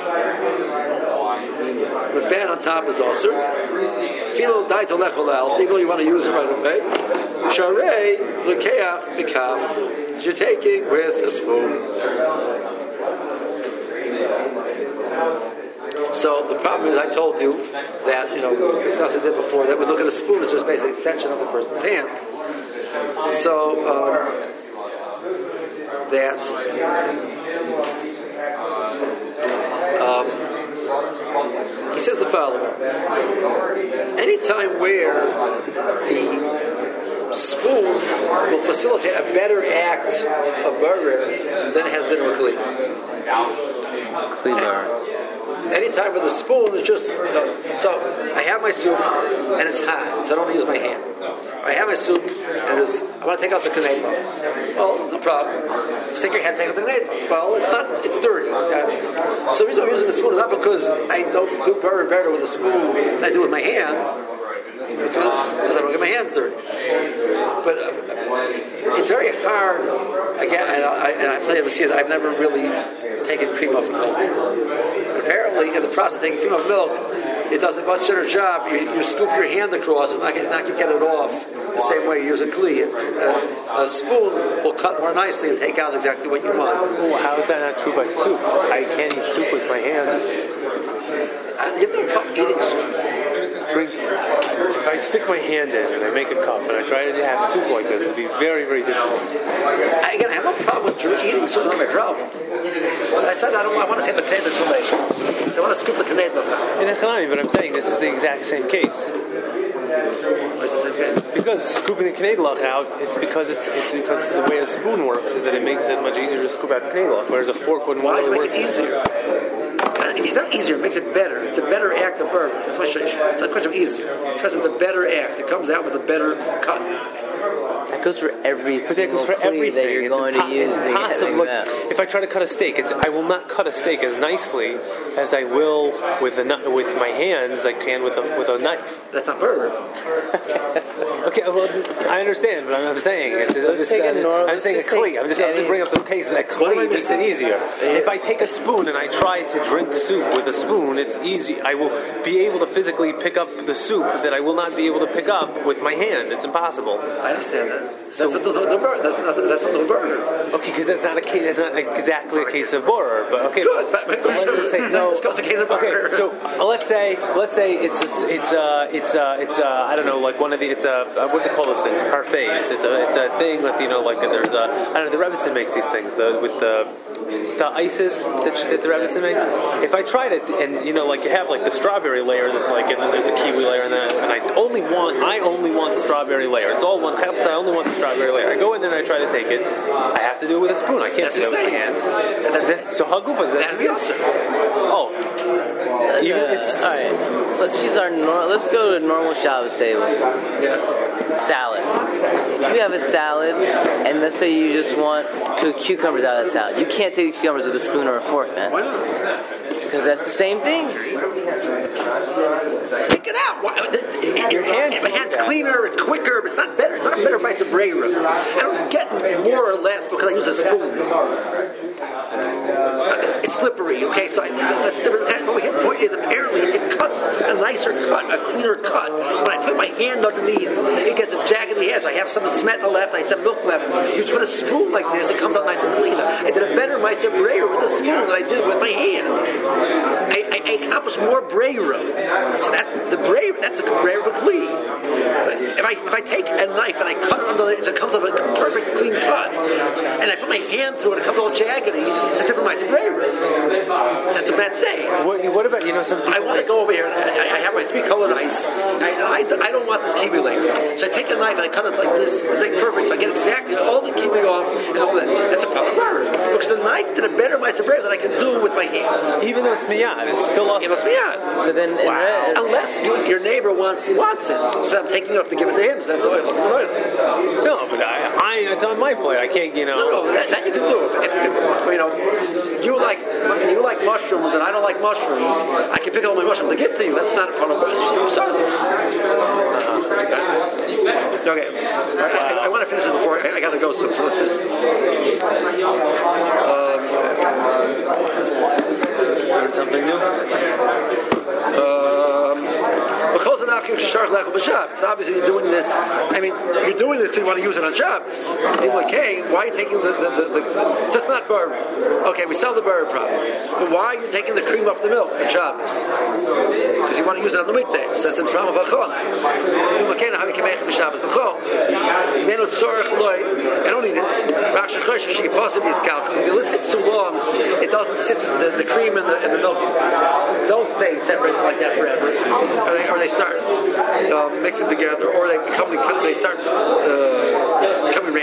The fat on top is also. Filo daito lecholal. Even though you want to use it right away. Sharei lekeach b'kaf. You're taking with a spoon. So the problem is, I told you that you know we discussed it before that we look at a spoon as just basically an extension of the person's hand. So um, that. Um, He says the following: anytime where the spoon will facilitate a better act of burger than it has done with kli. Kli bar. anytime with a spoon, it's just, so I have my soup, and it's hot, so I don't want to use my hand. I have my soup, and it's, I want to take out the canelo. Well, no problem. Stick your hand, take out the canelo. Well, it's not, it's dirty. Uh, so the reason I'm using a spoon is not because I don't do better and better with a spoon than I do with my hand, because, because I don't get my hands dirty. But uh, it's very hard, again, and I, and I play with I've never really taken cream off milk. But apparently, in the process of taking cream off milk, it does a much better job. You, you scoop your hand across, and not going to get it off the same way you use a kli. Uh, a spoon will cut more nicely and take out exactly what you want. Well, how is that not true by soup? I can't eat soup with my hands. Uh, you have no problem eating soup. Drink. If I stick my hand in and I make a cup and I try to have soup like this, it'd be very, very difficult. I, again, I have no problem with eating soup. It's not my problem. I said I don't. I want to say the caneda too late. So I want to scoop the caneda. In Echanami, but I'm saying this is the exact same case. Because scooping the knedlach out, it's because it's it's because the way a spoon works is that it makes it much easier to scoop out the knedlach, whereas a fork wouldn't Why work. Why does it make it easier? It's not easier, it makes it better. It's a better act of burn. It's not a question of easier. It's because it's a better act. It comes out with a better cut. That goes for every but that goes for everything. That you're it's going impo- to use. It's impossible. Like, if I try to cut a steak, it's I will not cut a steak as nicely as I will with a with my hands. I can with a with a knife. That's not burger. Okay, well, I understand, but I'm, I'm saying it's, it's, it's, I'm, normal, I'm saying a kli. I'm just going to bring up the case that kli makes it easier. If I take a spoon and I try to drink soup with a spoon, it's easy. I will be able to physically pick up the soup that I will not be able to pick up with my hand. It's impossible. I understand that. That's so, not the, the burger. That's not that's not the burger. Okay, because that's not a case. That's not exactly a case of borer. But okay, good. But, but, let's say no. It's a case of okay, so uh, let's say let's say it's a, it's uh it's uh it's uh I don't know, like one of the it's a uh, what do they call those things? Parfaits. It's a it's a thing with, you know, like there's a I don't know, the Rebbitzin makes these things the with the the ices that, that the Rebbitzin makes. If I tried it and, you know, like you have like the strawberry layer that's like, and then there's the kiwi layer, and then and I only want I only want the strawberry layer. It's all one chatza. I only want the strawberry layer. I go in there and I try to take it. I have to do it with a spoon. I can't that's do it with my hands. So, that, so hagufa. That's the answer. Oh, even uh, it's all right. Let's use our nor- let's go to a normal Shabbos table. Yeah. Salad. If you have a salad, and let's say you just want cucumbers out of that salad, you can't take the cucumbers with a spoon or a fork, man. Why not? Because that's the same thing. Take it out. Why, it, it, Your hand it, my hand's cleaner. It's quicker. But it's not better. It's not a better bite of bread. I don't get more or less because I use a spoon. It's slippery, okay? So I, that's different. But the point is, apparently, it cuts a nicer cut, a cleaner cut. When I put my hand underneath, it gets a jaggedy edge. I have some smet on the left, I have some milk left. You put a spoon like this, it comes out nice and clean. I did a better meiser breyer with a spoon than I did with my hand. I, I, I accomplished more breyer. So that's the breyer. That's a breyer with kli. If I if I take a knife and I cut it under the, so it comes out a perfect clean cut, and I put my hand through it, it comes all jaggedy. It's a different meiser breyer. So that's a bad saying. What, what about, you know, some I want to go over here. I, I have my three colored ice. I, I, I don't want this kiwi layer. So I take a knife and I cut it like this. It's like perfect. So I get exactly all the kiwi off and all that. That's a problem. Because the knife did a better meiser breyer than I can do with my hands. even though it's miyad, it's still awesome. It must be miyad. So then, Wow. red, Unless you, your neighbor wants wants it, so I'm taking it off to give it to him. So that's all. No, but I, I, it's on my plate. I can't, you know. No, no, that, that you can do. If, if, you know, you like you like mushrooms and I don't like mushrooms, I can pick up all my mushrooms to give to you. That's not a part of service. Uh-huh. Okay, I, I, I want to finish it before I, I got to go. So, so let's just. Um, Learn something new. Um, because of it's obviously you're doing this. I mean, you're doing this so you want to use it on Shabbos. People are like, hey, why are you taking the the, the, the so it's not burr. Okay, we solved the burr problem. But why are you taking the cream off the milk on Shabbos? Because you want to use it on the weekdays. So it's in the problem of Achon. People can't have it on Shabbos. Achon. Men with sorach loy. I don't need it. Rav Shechosh she possibly is calculated. If you listen too long, it doesn't sit the, the cream and the, and the milk. Don't stay separated like that forever. Or they, or they start um, mixing together, or they become they start uh, becoming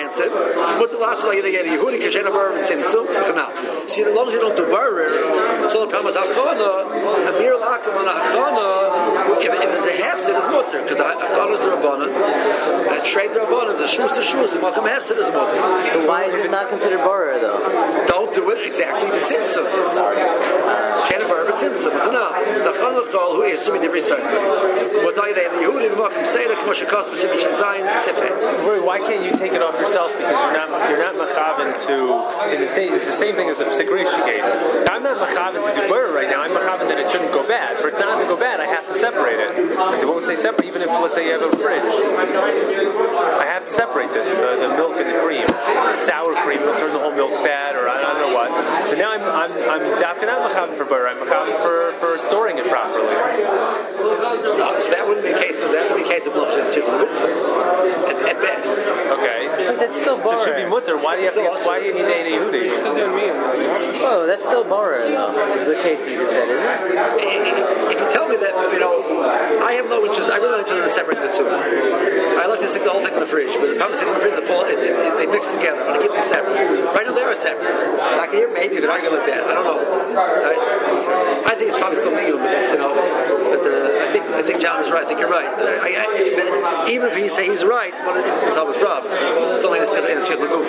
answered. But the last like again, Yehudi Kashena Bar Tzimtzum. Now, see, as long as you don't do barer, so the problem is Hachana, a mere lakum on a Hachana, if, if there's a half sit is mutter, because Hachana is the Rabbanan, a trade the Rabbanan, the Shus the Shus, and Malcolm half sit is mutter. But why is it not considered barer though? Don't do it exactly with Tzimtzum. Kashena Bar Tzimtzum. No, the Hachana call who is to be the research. What I say, Yehudi Malcolm say that Moshe Kosov Simon Zayin Sefeh. Why can't you take it off yourself? Because you're not you're not machavin to in the same it's the same thing as the Psikrishi case. I'm not machavin to do barer right now. I'm machavin that it shouldn't go bad. For it not to go bad, I have to separate it because it won't say separate. Even if let's say you have a fridge, I have to separate this the, the milk and the cream. Sour cream will turn the whole milk bad, or I don't know what. So now I'm I'm I'm definitely not machavin for barer. I'm machavin for for storing it properly. No, so that wouldn't be a case of that would be a case of at, at best. Okay. But that's still barer. So it should be mutter. Why do you have to get, why do you need any Yehudi? Still doing me. Oh, that's still barer though. The case you just said, isn't it? If you tell me that, you know, I have no interest, I really don't interest in separating the two. I like to stick the whole thing in the fridge, but the problem is in the fridge, the fall, it, it, it, they mix together. I want to keep them separate. Right now they are separate. So I can hear maybe you could argue like that. I don't know. Right? I think it's probably still legal, but that's, you know, but uh, I think I think John is right. I think you're right. I, I, but even if he say he's right, well, it, it's solve his problem. It's only in the in the Shich Laguf.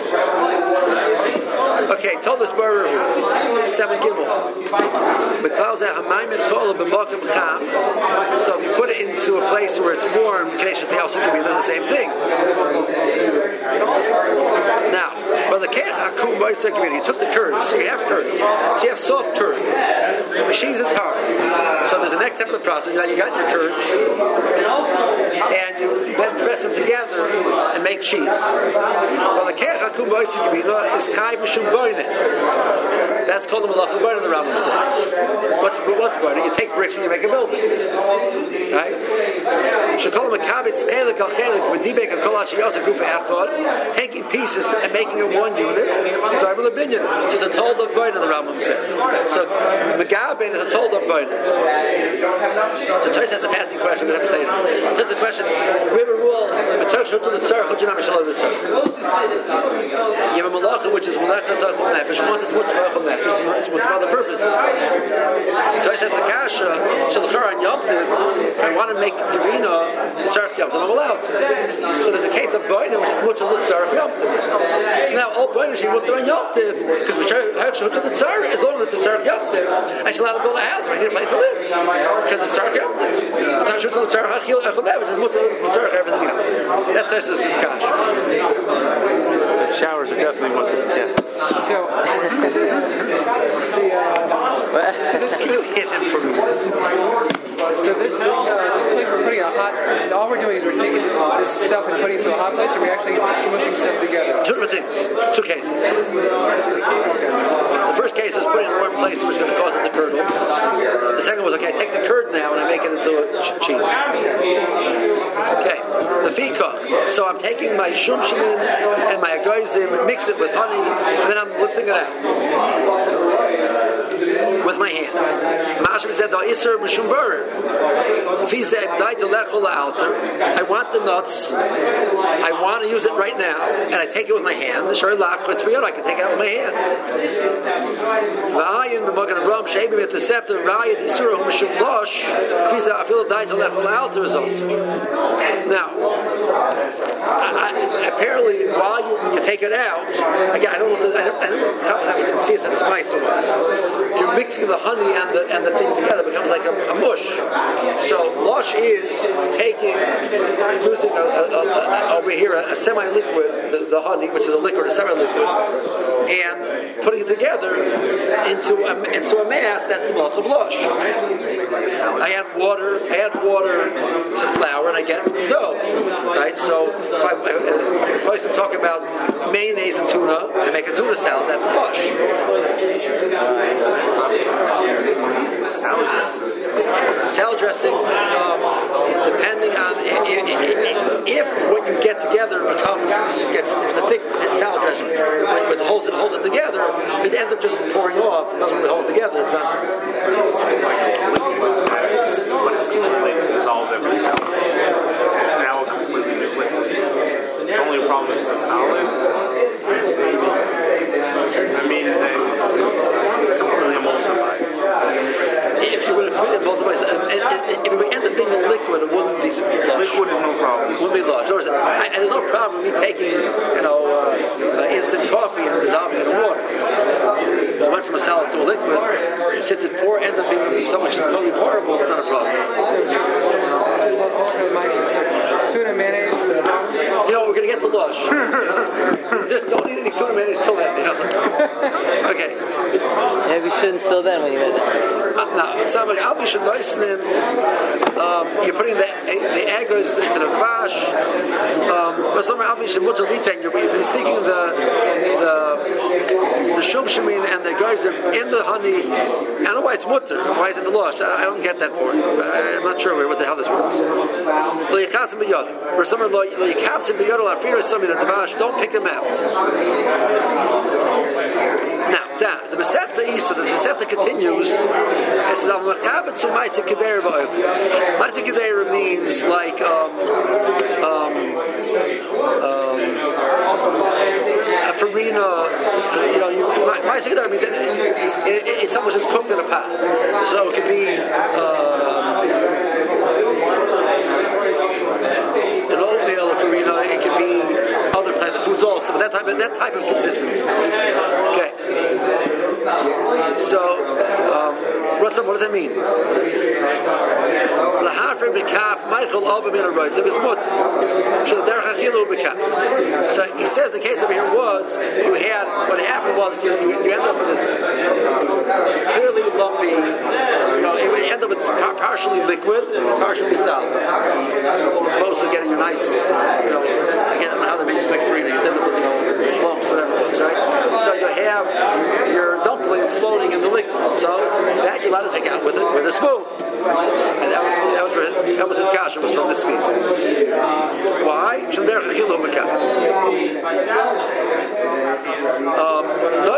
Okay, told us Baruch seven Gimel. So if you put it into a place where it's warm, they also can be the same thing. Now, for the Kech community, you took the curds, so you have curds, so you have soft curd. She's is hard. So there's the next step of the process. Now you got your curds, and you then press them together and make cheese. Well, the Kech community is Kai Mishum Boinen. That's called the Malach Boinen, the Rambam says. What's what's Boinen? You take bricks and you make a building. Right? Taking pieces and making it one unit. Which is a told of Boinen, the Rambam says. So Megaben is a told of Boinen. So Tosh has a passing question. Just a question. We have a rule. You have a malacha which is malacha zachum nefesh. Once it's mutter zachum nefesh, it's mutter for other purposes. So Tosh has a kasha. Shalachar on Yom Tiv. If I want to make gavina, tzarech Yom Tiv, I'm allowed to. So there's a case of boina which is mutter tzarech Yom Tiv. So now all boina should mutter on Yom Tiv because we try to the tzarech as long as it's tzarech Yom Tiv. I should allow to build a house. I need a place to live because it's tzarech Yom Tiv. The Tosh the tzarech hachil echol nefesh is mutter tzarech everything else. That's Tosh's kasha. The showers are definitely one thing. Yeah. So, the, uh, so this hit him from. So this this, uh, this place we're putting a hot. All we're doing is we're taking this, this stuff and putting it into a hot place, and we're actually smushing stuff together. Two different things. Two cases. The first case is putting it in a warm place, which is going to cause it to curdle. The second was okay. I take the curd now and I make it into a ch- cheese. Okay. The fikach. So I'm taking my shum shemin and my agoizim and mix it with honey, and then I'm lifting it out with my hands. Mashma said, "The iser b'shum barer." If he said, I want the nuts, I want to use it right now, and I take it with my hand, the shari lach, I can take it out with my hand. V'ayin b'magan ram, she'ebim et the scepter, v'ayin d'isura hu mishum losh, if he said, I feel the daitel lechol alter is also. Now, I, I, apparently, while you, when you take it out, again, I don't know, I don't, I don't know how you can see it in spice so much. You're mixing the honey and the and the thing together, it becomes like a, a mush. So lush is taking, using a, a, a, a, over here a, a semi-liquid, the, the honey, which is a liquid, a semi-liquid, and putting it together into a, into a mass. That's the milk of lush. I add water, I add water to flour, and I get dough. Right. So if I, if I talk about mayonnaise and tuna, and make a tuna salad, that's lush. Salad dressing. Salad dressing, um, depending on if, if, if what you get together becomes it gets it's a thick salad dressing, but it holds it holds it together, it ends up just pouring off. It doesn't really hold it together. It's not. But it's like a liquid, but it's completely dissolved everything else. It's now a completely new liquid. It's only a problem if it's a solid. words, I, and there's no problem with me taking, you know, uh, uh, instant coffee and dissolving it in water. Well, I went from a solid to a liquid. Since it pour ends up being so much is totally pourable, it's not a problem. Just all kind of mice. Tuna mayonnaise. You know, we're going to get the lush. Just don't eat any tuna mayonnaise till then. You know? Okay. Maybe we shouldn't still then when you made it. Uh, no, it's not like I'll be um, you're putting the the eggers into the vash. Um, but somewhere I'll be mutter litain. You're sticking the the the shum shemin and the guys in the honey. I don't know why it's mutter. Why is it in the lush? I, I don't get that part. I, I'm not sure what the hell this works. Lo yikatzim b'yod. For someone lo yikatzim b'yod l'afir is something in the vash. Don't pick them out. Now, down the Masechta Isa, the Masechta continues. It says, "Al mechabet zu ma'aseh kedera v'oiv." Ma'aseh kedera means like um, um, um, a farina. You know, you, ma'aseh kedera means it's, it's, it's, it's almost just cooked in a pot. So it can be uh, an oatmeal, a farina. It can be other types of foods also, but that type of, that type of consistency. Okay. So, um, what's up, what does that mean? Lahafer b'kaf, Michael over min aroyt, v'zmut. So the derech achilu b'kaf. So he says the case over here was you had what happened was you, you, you end up with this clearly lumpy. You know, it would end up with par- partially liquid, partially solid. You're supposed to get your nice, you know, again, I don't know how they make it like free. You end up with, you know, lumps, whatever it was, right? So you have your dumplings floating in the liquid. So that you're allowed to take out with it with a spoon. And that was that was his, that was his kasha, was from this piece. Why? Um,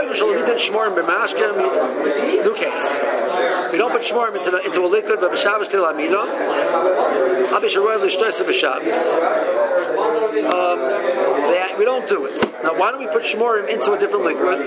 new case. We don't put shmorim into, the, into a liquid, but b'shabbos til amino. Abi sharoy l'shtoysa b'shabbos. Um, that we don't do it. Now, why don't we put shmorim into a different liquid?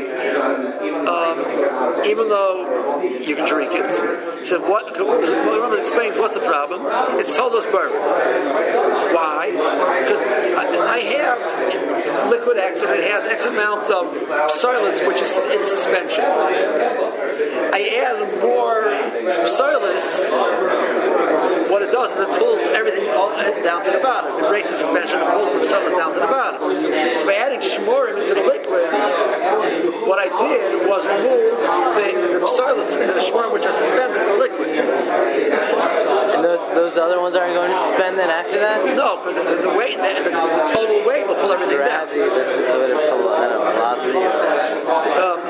Um, even though you can drink it. So what? The Rambam explains what's the problem. It's told us burn. Why? Because I, I have liquid X and it has X amount of psilus, which is in suspension. I add more psilus. What it does is it pulls everything all down to the bottom. It breaks the suspension and pulls the psilus down to the bottom. So by adding shmorim into the liquid, what I did was remove the, the psilus and the shmorim which are suspended in the liquid. And those those other ones aren't going to suspend then after that? No, because the, the weight, the, the, the total weight will pull everything Gravity, down. the, the, the velocity. Um,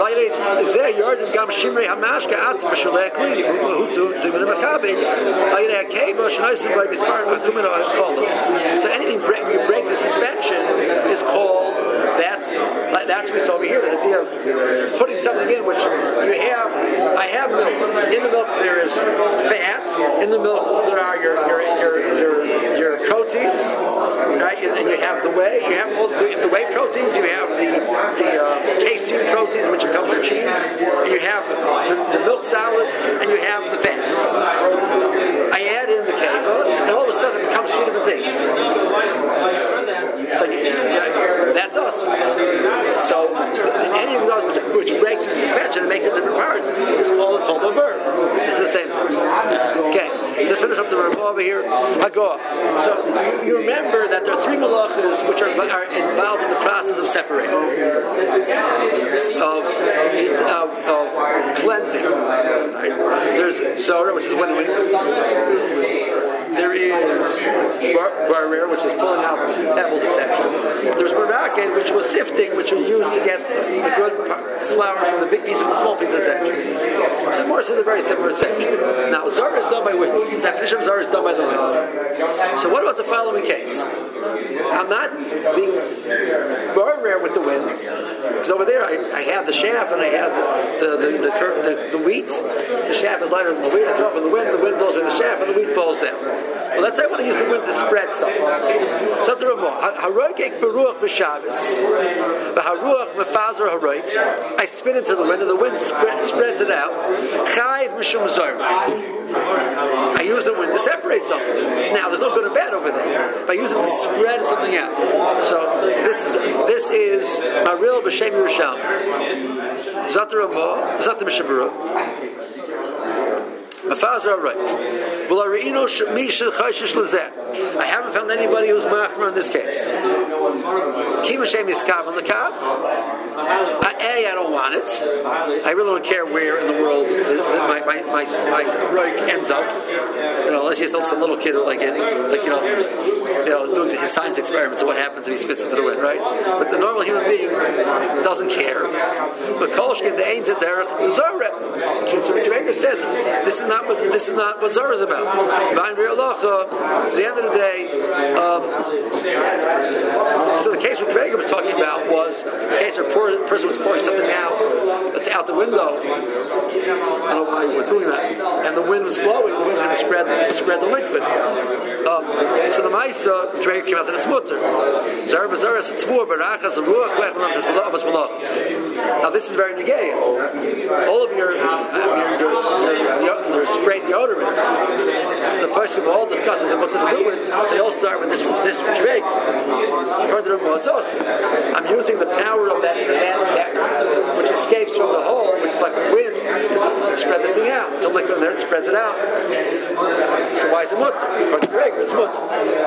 so anything break, you break the suspension is called, that's that's what's over here, the idea of putting something in which you have. I have milk. In the milk there is fat. In the milk there are your your your your, your proteins, right? And you have the whey. You have all the, the whey proteins. You have the the uh, casein proteins, which comes from cheese. And you have the, the milk solids, and you have the fats. I add in the keva, and all of a sudden it becomes three different things. So you, you know, that's us. So any of those which, which breaks the suspension and makes it different parts is called a total burn. This is the same thing. Okay, let's finish up the Ramah over here. Hagoah. So you, you remember that there are three malachas which are, are involved in the process of separating, of of, of cleansing. Right? There's Zorah, which is winnowing. There is barer, which is pulling out pebbles, et cetera. There's baraket, which was sifting, which was used to get the good flour from the big piece and the small piece, et cetera. So more so they're very similar section. Now, Zara is done by wind. The definition of Zara is done by the wind. So what about the following case? I'm not being barer with the wind, because over there I, I have the shaft and I have the the, the, the, the, the wheat. The shaft is lighter than the wheat. I throw up in the wind, the wind blows in the shaft, and the wheat falls down. Well, let's say I want to use the wind to spread stuff. So the Ramah, haroik beruach b'Shabbos, v'haruach mefazer haroik. I spin into the wind, and the wind spread, spreads it out. Chayv mishum zorah. I use the wind to separate something. Now, there's no good or bad over there. But I use it to spread something out. So this is this is Maril B'Shem Yerushalmi. Zat Ramah, Zat Mishabura. Mafazar right. I haven't found anybody who's machmer in this case. Kima Shem Yiskav on the kav. A, I don't want it. I really don't care where in the world my my my, my roik ends up. You know, unless you have some little kid who like like you know, you know, doing his science experiments of what happens if he spits into the wind, right? But the normal human being doesn't care. But Kolshkin the Ain't there Zorah. So Drager says this is not what this is not what Zorah is about. At the end of the day, um, so the case what Drager was talking about was the case where a poor person was pouring something out that's out the window. I don't know why we're doing that. And the wind was blowing. The wind's going to spread spread the liquid. Um, so the Maisa Drager came out to the smutter. Zorah Zorah is tvur barachas the ruach of malachos. Now this is very negay. All of your your, your, your, your spray deodorants, the person who all discusses what to do with, they all start with this this drink. I'm using the power of that, that, that which escapes from the hole, which is like a wind, to spread this thing out. It's a liquid in there, it spreads it out. So why is it mutter? According to Drager, it's mutter.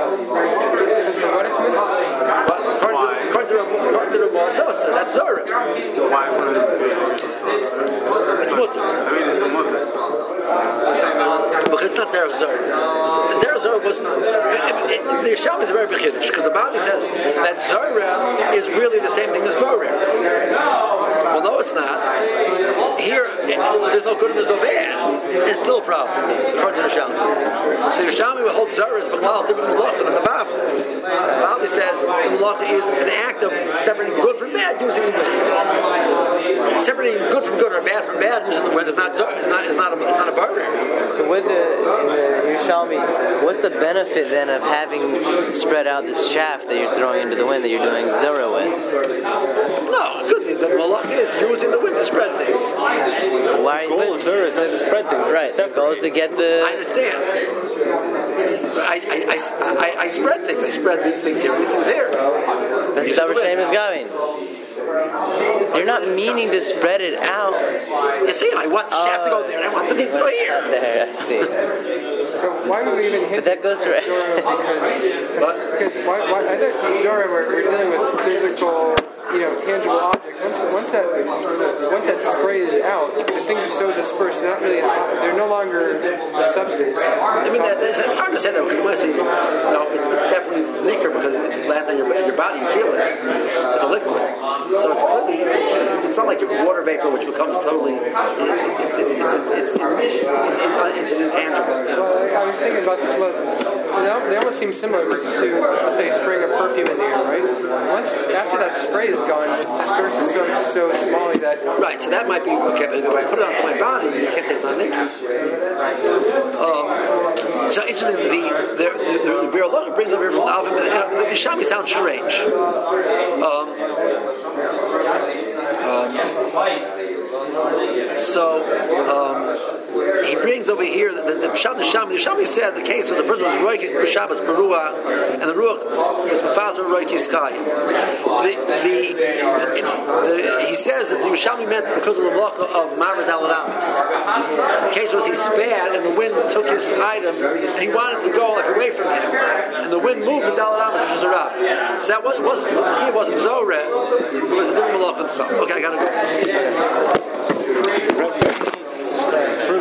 According to the Motzos, that's Zorah. Why would it be? It's mutter. I mean, it's a mutter. Because it's not their Zorah. Their Zorah was not. The Yisham is very beginnish, because the Bali says that Zorah is really the same thing as Borer. Well, no, it's not. Here, there's no good and there's no bad. It's still a problem, according to the Yisham. So Yisham will hold Zorah as B'chlal, different Malacha than the Bavli. The Bavli says the Malacha is an act of separating good from bad using the wind. Separating good from good or bad from bad using the wind is not is not is not a it's not a barrier. So with the in the Yerushalmi, what's the benefit then of having spread out this chaff that you're throwing into the wind that you're doing Zorah with? No, good thing. The malach is using the wind to spread things. Why? The goal of Zorah is not to spread things. Right. The goal is to get the. I understand. I, I, I, I, I spread things. I spread these things here, these things here. That's what Davar Shem is going. You're not meaning to spread it out. You see, I want the shaft uh, to go there, and I want the thing to go here. There, I see. So why would we even hit but that goes right. Zorah? Because, because why, why, I thought Zorah we're, we're dealing with physical, you know, tangible objects. Once, once that once that spray is out, the things are so dispersed. They're not really. They're no longer a substance. I mean, that, it's hard to say that because when I say, you know, it's, it's definitely liquor because it lands on your in your body. You feel it. It's a liquid. So it's clearly, it's, it's, it's not like water vapor which becomes totally, it's, it's, it's, it's, it's, it's, it's an intangible. Well, I was thinking about, well, they almost seem similar to, let's say, spraying a perfume in the air, right? Once, after that spray is gone, it disperses so, so smallly that... Right, so that might be, okay, but if I put it onto my body, you can't say it's not liquor. Um, so interesting, the, the, the, the, the Biur Halacha brings over here from Alvin, the Yishami sounds strange. Um, Um, so um, he brings over here that the, the Pshat Neshama. The Neshama said the case was the person was roiking b'Shabbos b'ruach, and the ruach was b'fazer roiking sky. The, the, the, the he says that the Neshama meant because of the malacha of Marid al Adamas. The case was he spat and the wind took his item and he wanted to go like away from him, and the wind moved the Dal Adamas which was a rab. So that wasn't wasn't he wasn't Zorah. It was a different malacha. Okay, I gotta go.